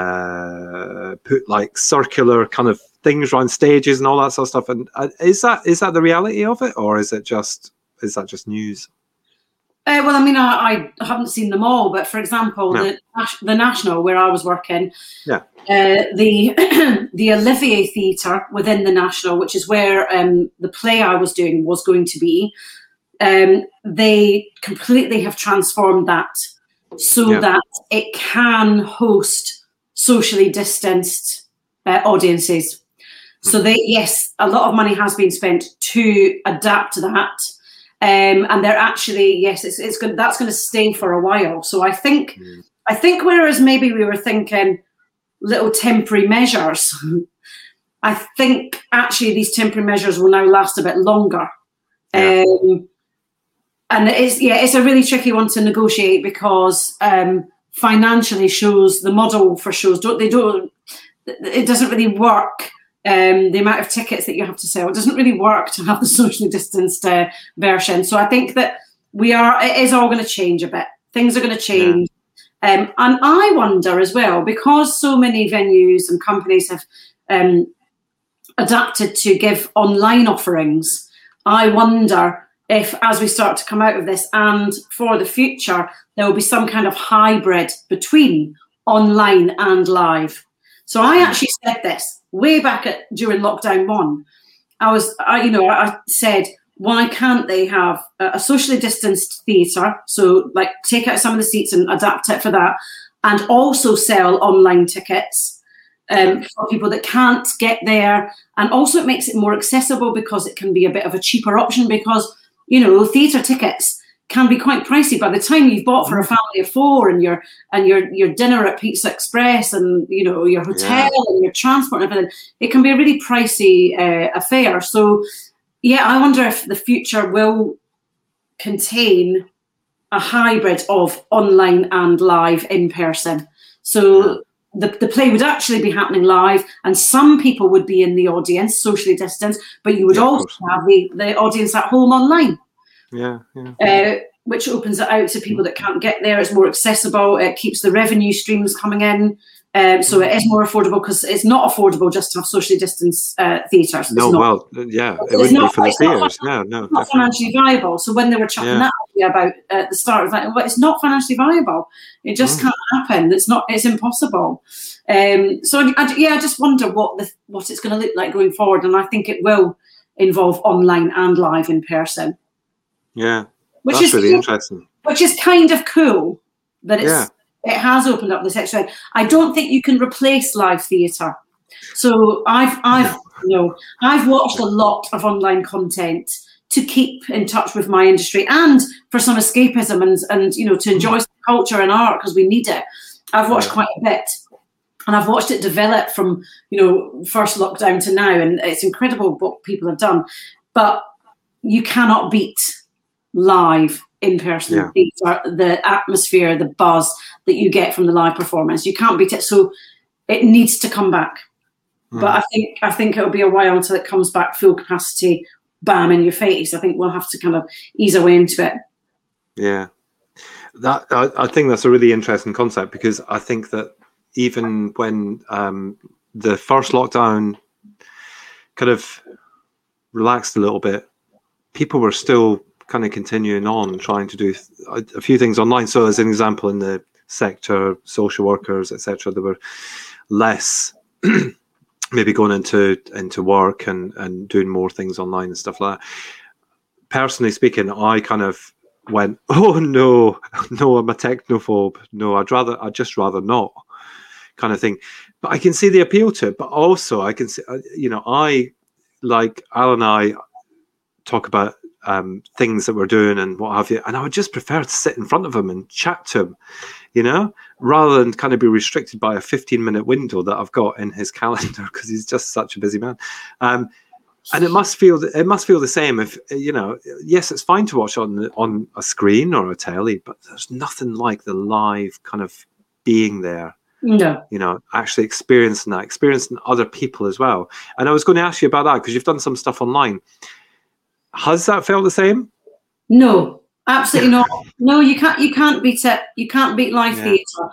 uh, put like circular kind of things around stages and all that sort of stuff. And uh, is that is that the reality of it, or is it just is that just news? Uh, well, I mean, I, I haven't seen them all, but for example, no. the the National, where I was working, yeah, uh, the the Olivier Theatre within the National, which is where um, the play I was doing was going to be, um, they completely have transformed that so yeah. that it can host socially distanced uh, audiences. Mm-hmm. So they, yes, a lot of money has been spent to adapt to that. Um, and they're actually, yes, it's it's good. That's going to stay for a while. So I think, mm. I think, whereas maybe we were thinking little temporary measures, I think actually these temporary measures will now last a bit longer. Yeah. Um, and it's yeah, it's a really tricky one to negotiate because um, financially, shows the model for shows don't they don't it doesn't really work. Um, the amount of tickets that you have to sell, it doesn't really work to have the socially distanced uh, version. So I think that we are, it is all going to change a bit. Things are going to change. Yeah. Um, and I wonder as well, because so many venues and companies have um, adapted to give online offerings, I wonder if as we start to come out of this and for the future, there will be some kind of hybrid between online and live. So I actually said this way back at, during lockdown one. I was, I, you know, I said, why can't they have a, a socially distanced theatre? So, like, take out some of the seats and adapt it for that, and also sell online tickets um, for people that can't get there. And also, it makes it more accessible because it can be a bit of a cheaper option. Because you know, theatre tickets can be quite pricey. By the time you've bought for a family of four and your and your your dinner at Pizza Express and you know your hotel yeah. and your transport and everything, it can be a really pricey uh, affair. So yeah, I wonder if the future will contain a hybrid of online and live in person. So yeah. the the play would actually be happening live, and some people would be in the audience, socially distanced, but you would yeah, also have the the audience at home online. Yeah, yeah. Uh, which opens it out to people that can't get there. It's more accessible. It keeps the revenue streams coming in. Um, so it is more affordable because it's not affordable just to have socially distanced uh, theatres. No, not, well, yeah, it wouldn't not, be for the theatres. No, no, it's not financially viable. So when they were chatting yeah. that about at uh, the start of that, well, it's not financially viable. It just mm. can't happen. It's not. It's impossible. Um, so I, I, yeah, I just wonder what the what it's going to look like going forward, and I think it will involve online and live in person. Yeah, which that's is really cool, interesting. Which is kind of cool that it's yeah. it has opened up this extra. I don't think you can replace live theatre. So I've I've no. no I've watched a lot of online content to keep in touch with my industry and for some escapism and and you know to enjoy mm. culture and art because we need it. I've watched yeah. quite a bit. And I've watched it develop from, you know, first lockdown to now, and it's incredible what people have done. But you cannot beat live in-person yeah. theatre, the atmosphere, the buzz that you get from the live performance. You can't beat it. So it needs to come back. Mm. But I think I think it'll be a while until it comes back full capacity, bam, in your face. I think we'll have to kind of ease our way into it. Yeah. That I, I think that's a really interesting concept because I think that even when um, the first lockdown kind of relaxed a little bit, people were still kind of continuing on trying to do a, a few things online. So as an example, in the sector, social workers, et cetera, there were less maybe going into into work and, and doing more things online and stuff like that. Personally speaking, I kind of went, oh, no, no, I'm a technophobe. No, I'd rather, I'd just rather not. Kind of thing, but I can see the appeal to it. But also, I can see, you know, I like Al and I talk about um, things that we're doing and what have you, and I would just prefer to sit in front of him and chat to him, you know, rather than kind of be restricted by a fifteen minute window that I've got in his calendar because he's just such a busy man. Um, and it must feel it must feel the same if you know. Yes, it's fine to watch on on a screen or a telly, but there's nothing like the live kind of being there. No. You know, actually experiencing that, experiencing other people as well. And I was going to ask you about that because you've done some stuff online. Has that felt the same? No, absolutely not. No, you can't. You can't beat it. You can't beat live Yeah. theatre.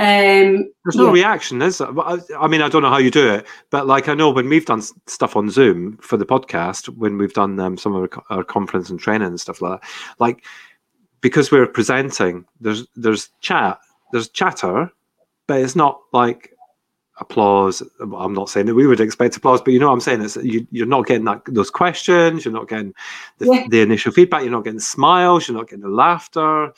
Um, There's no yeah. reaction, is there? I I mean, I don't know how you do it, but like I know when we've done s- stuff on Zoom for the podcast, when we've done um, some of our, co- our conference and training and stuff like that, like because we're presenting, there's there's chat, there's chatter, but it's not like applause. I'm not saying that we would expect applause, but you know what I'm saying? It's you, you're not getting that those questions, you're not getting the, Yeah. the initial feedback, you're not getting smiles, you're not getting the laughter.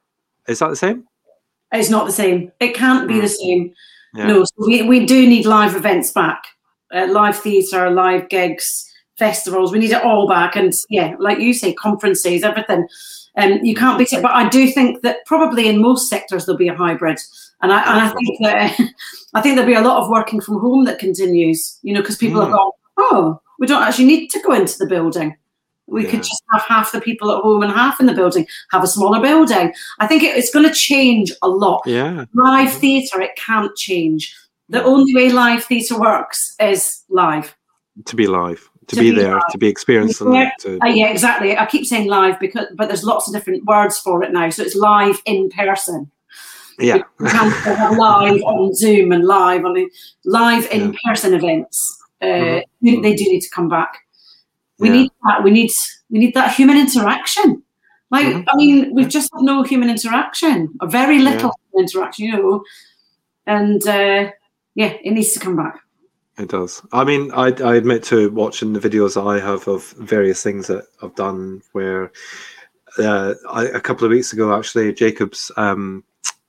Is that the same? It's not the same. It can't be Mm. the same. Yeah. No, so we, we do need live events back. Uh, live theatre, live gigs, festivals. We need it all back. And yeah, like you say, conferences, everything. Um, you can't beat it. But I do think that probably in most sectors there'll be a hybrid. And I, and I think that I think there'll be a lot of working from home that continues, you know, because people Mm. have gone, oh, we don't actually need to go into the building. We Yeah. could just have half the people at home and half in the building, have a smaller building. I think it, it's going to change a lot. Yeah. Live Mhm. theatre, it can't change. The Yeah. only way live theatre works is live. To be live, to, To be, be there, live. to be experiencing Yeah. it. To, Uh, yeah, exactly. I keep saying live because, but there's lots of different words for it now. So it's live in person. yeah. You can't have live on Zoom and live on the live in Yeah. person events. Uh, Mhm. they, they do need to come back. We Yeah. need that. We need we need that human interaction. Like Mhm. I mean, we've just had no human interaction, or very little human interaction, you know. And uh, yeah, it needs to come back. It does. I mean, I, I admit to watching the videos I have of various things that I've done where uh, I, a couple of weeks ago, actually, Jacob's, um,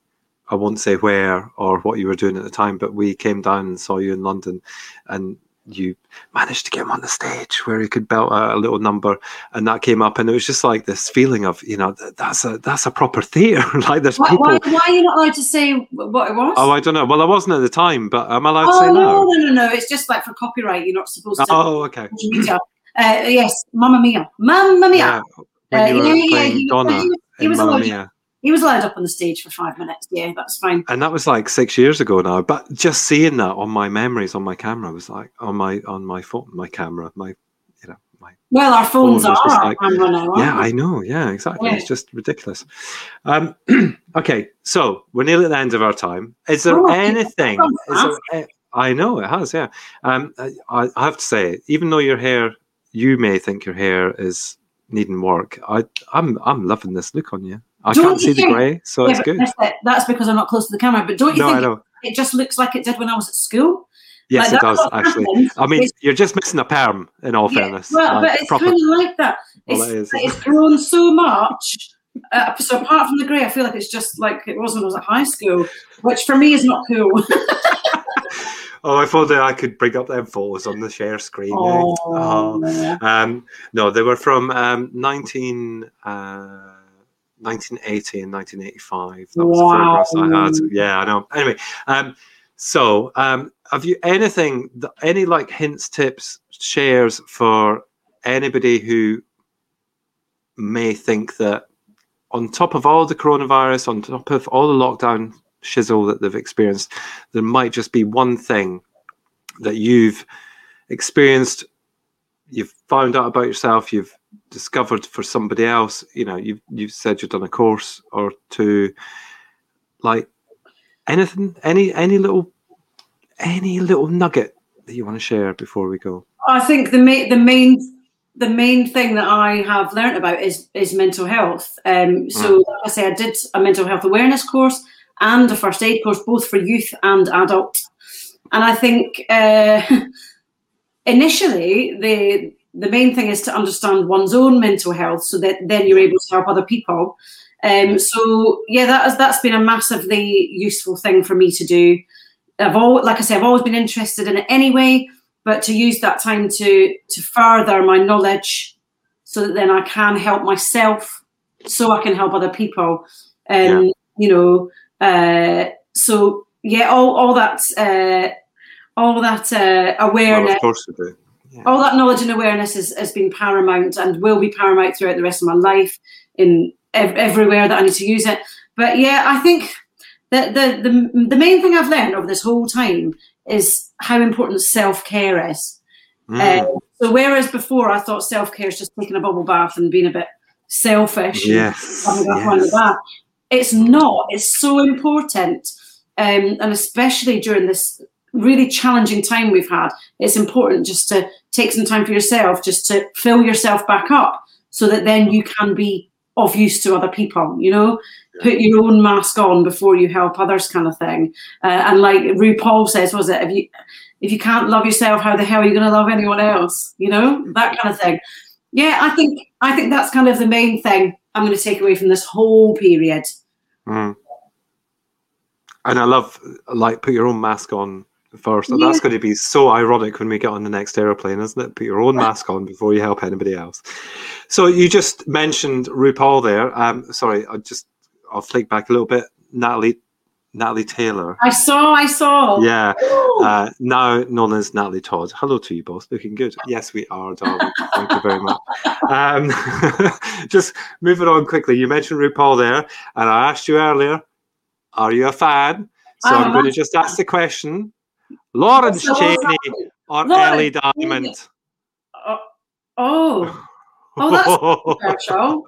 I won't say where or what you were doing at the time, but we came down and saw you in London and you managed to get him on the stage where he could belt out a little number and that came up and it was just like this feeling of, you know, th- that's a that's a proper theatre. Like there's Why, people. why, why are you not allowed to say what it was? Oh, I don't know. Well, I wasn't at the time, but am I allowed to Oh, say no, now? no, no, no. It's just like for copyright. You're not supposed to. Oh, okay. Social media. Uh, yes, Mamma Mia. Mamma Mia. Yeah, when Uh, you were yeah, yeah, playing he- Donna he was- he in was Mamma allowed- Mia. He was allowed up on the stage for five minutes. Yeah, that's fine. And that was like six years ago now. But just seeing that on my memories on my camera was like on my on my phone, my camera, my you know my Well, our phones phone was are just our like, camera now, aren't yeah, they? I know, yeah, exactly. Yeah. It's just ridiculous. Um, okay, so we're nearly at the end of our time. Is there Oh, I think anything? that's Is there, a- I know it has, yeah. Um, I, I have to say, even though your hair, you may think your hair is needing work. I, I'm I'm loving this look on you. I Don't can't you see the think- grey, so Yeah, it's but good. That's, it. That's because I'm not close to the camera. But don't you No, I think know. it just looks like it did when I was at school? Yes, Like, it that's does, what actually. happens. I mean, It's- you're just missing a perm, in all Yeah, fairness. well, Like, but it's proper- kind of like that. Well, It's, it is. it's grown so much. Uh, so apart from the grey, I feel like it's just like it was when I was at high school, which for me is not cool. Oh, if only I could bring up them photos on the share screen. eh? Oh. Oh. Um, no, they were from um, nineteen, uh, nineteen eighty and nineteen eighty-five. That was Wow. the photographs I had. Yeah, I know. Anyway, um, so um, have you anything, th- any like hints, tips, shares for anybody who may think that on top of all the coronavirus, on top of all the lockdown shizzle that they've experienced, there might just be one thing that you've experienced, you've found out about yourself, you've discovered for somebody else, you know, you've, you've said you've done a course or two, like anything, any, any little, any little nugget that you want to share before we go? I think the main, the main, the main thing that I have learned about is is mental health. Um, so, Mm. like I say, I did a mental health awareness course and a first aid course, both for youth and adult. And I think uh, initially the the main thing is to understand one's own mental health, so that then you're able to help other people. Um, so yeah, that has, that's been a massively useful thing for me to do. I've always, like I say, I've always been interested in it anyway, but to use that time to to further my knowledge, so that then I can help myself, so I can help other people. Um, Yeah. You know, uh, so yeah, all all that uh, all that uh, Well, awareness. of course we do. Yeah. All that knowledge and awareness has, has been paramount and will be paramount throughout the rest of my life in ev- everywhere that I need to use it. But yeah, I think the, the, the, the main thing I've learned over this whole time is how important self-care is. Mm. Um, so whereas before I thought self-care is just taking a bubble bath and being a bit selfish, yes, and yes. having a bath, it's not. It's so important, um, and especially during this really challenging time we've had, it's important just to take some time for yourself, just to fill yourself back up, so that then you can be of use to other people. You know, yeah. Put your own mask on before you help others, kind of thing. Uh, and like RuPaul says, was it if you if you can't love yourself, how the hell are you going to love anyone else? You know, that kind of thing. Yeah, I think I think that's kind of the main thing I'm going to take away from this whole period. Mm. And I love, like, put your own mask on first. And yeah. That's going to be so ironic when we get on the next aeroplane, isn't it? Put your own mask on before you help anybody else. So you just mentioned RuPaul there. Um, sorry, I just I'll flick back a little bit. Natalie. Natalie Taylor. I saw, I saw. Yeah. Uh, now known as Natalie Todd. Hello to you both. Looking good. Yes, we are, darling. Thank you very much. Um, just moving on quickly. You mentioned RuPaul there, and I asked you earlier, are you a fan? So I'm, I'm going to just ask the question. Lawrence so Chaney or Lawrence Ellie Diamond? Uh, oh. Oh, that's controversial.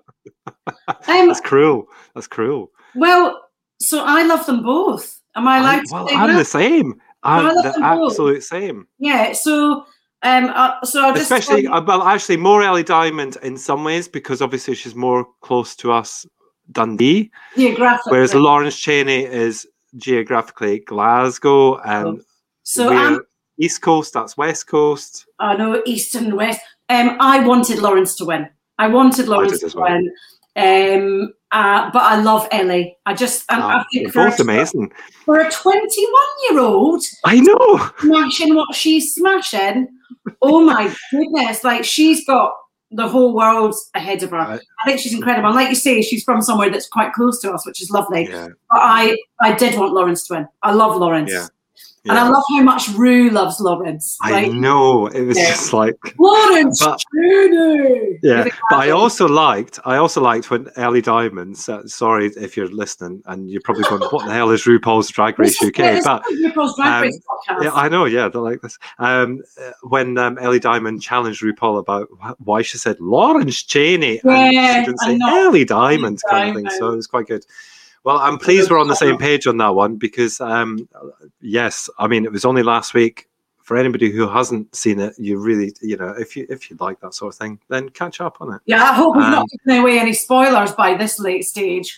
Um, that's cruel. That's cruel. Well, so I love them both. Am I allowed I, to well, say I'm that? the same. I'm I love the them absolute both. same. Yeah. So, um, uh, so I just especially um, well, actually, more Ellie Diamond in some ways because obviously she's more close to us, Dundee. Geographically, whereas Lawrence Chaney is geographically Glasgow, and so we're um, East Coast. That's West Coast. I know East and West. Um, I wanted Lawrence to win. I wanted Lawrence I to well. win. Um, uh, but I love Ellie. I just, and oh, I think both for amazing. A, for a twenty-one-year-old, I know, smashing what she's smashing. Oh my goodness! Like she's got the whole world ahead of her. Right. I think she's incredible. And like you say, she's from somewhere that's quite close to us, which is lovely. Yeah. But I, I did want Lawrence to win. I love Lawrence. Yeah. And yeah. I love how much Rue loves Lawrence. I like, know. It was yeah. just like Lawrence Chaney. Yeah. But I also liked I also liked when Ellie Diamond said, sorry if you're listening and you're probably going, what the hell is RuPaul's Drag Race U K? Is, but RuPaul's Drag um, Race podcast. Yeah, I know, yeah, they're like this. Um, when um, Ellie Diamond challenged RuPaul about why she said Lawrence Chaney yeah, and she didn't say Ellie Diamond kind of thing. So it was quite good. Well, I'm pleased we're on the same page on that one because, um, yes, I mean, it was only last week. For anybody who hasn't seen it, you really, you know, if you if you like that sort of thing, then catch up on it. Yeah, I hope we've um, not given away any spoilers by this late stage.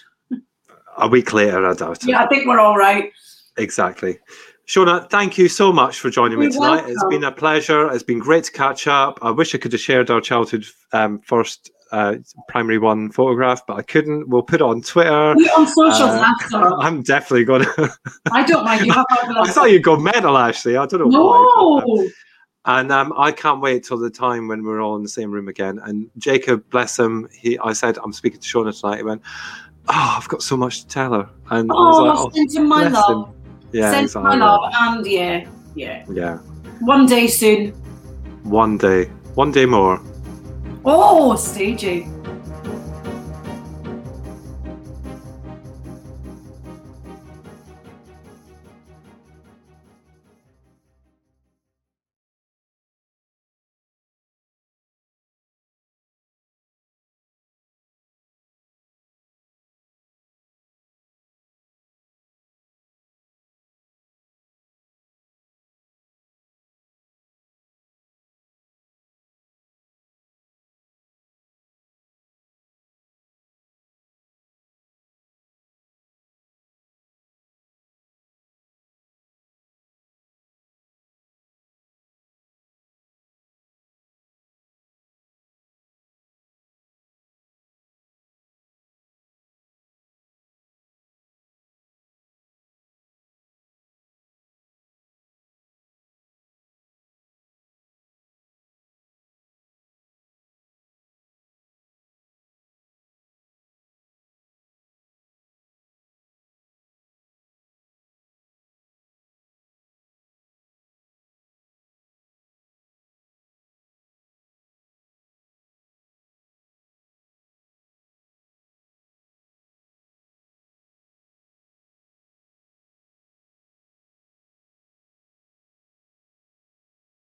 A week later, I doubt it. Yeah, I think we're all right. Exactly. Shona, thank you so much for joining You're me tonight. welcome. It's been a pleasure. It's been great to catch up. I wish I could have shared our childhood um, first Uh, primary one photograph, but I couldn't. We'll put it on Twitter. Put it on socials uh, after. I'm definitely going to. I don't mind. You have I thought you'd go mental, actually. I don't know no. why. But, um, and um, I can't wait till the time when we're all in the same room again. And Jacob, bless him, he. I said, I'm speaking to Shona tonight. He went, oh, I've got so much to tell her. And oh, I was like, oh, send him my love. Him. Yeah, send exactly. him my love. And yeah, yeah. Yeah. One day soon. One day. One day more. Oh, staging.